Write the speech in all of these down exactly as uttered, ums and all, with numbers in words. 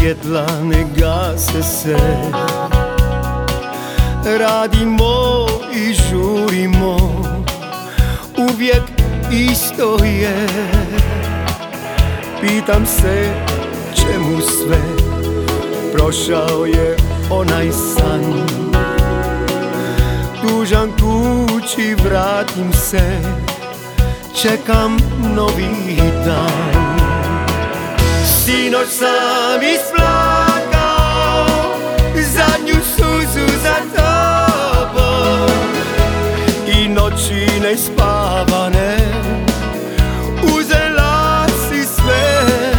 svjetla ne gase se. Radimo i žurimo, uvijek isto je. Pitam se čemu sve, prošao je onaj san. Tužan kući vratim se, čekam novi dan. Sinoć sam isplakao zadnju suzu za tobom i noći nespavane uzela si sve.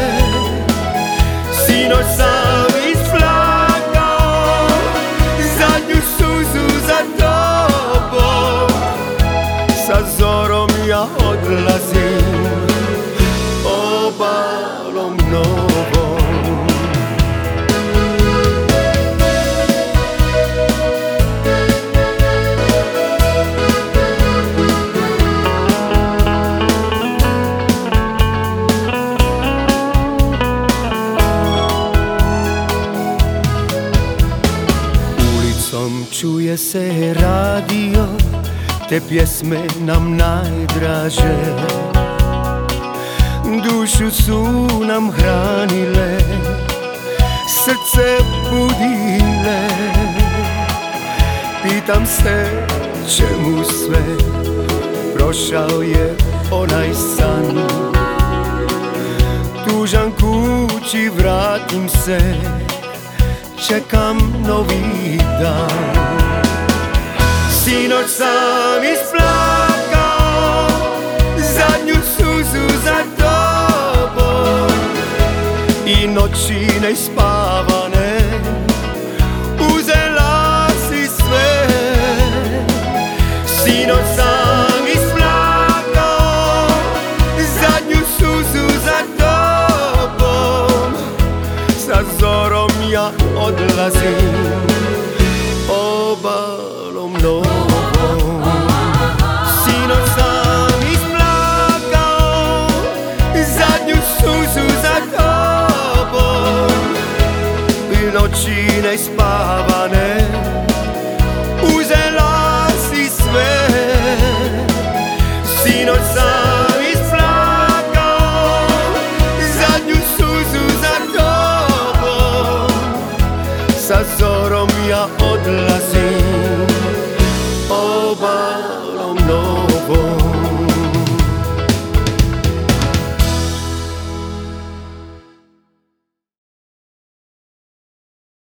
Sinoć sam isplakao zadnju suzu za tobom, sa zorom ja odlazim obalom novom. Ulicom čuje se radio, te pjesme nam najdraže. Dušu su nam hranile, srce budile. Pitam se čemu sve, prošao je onaj san. Tužan kući vratim se, čekam novi dan. Sinoć sam isplakao zadnju suzu za tobom i noći nespavane uzela si sve. Sinoć sam isplakao zadnju suzu za tobom, sa zorom ja odlazim obalom novom. Sinoć sam isplakao zadnju suzu za tobom i noći nespavane uzela si sve. Sinoć sam isplakao zadnju suzu za tobom, sa zorom ja odlazim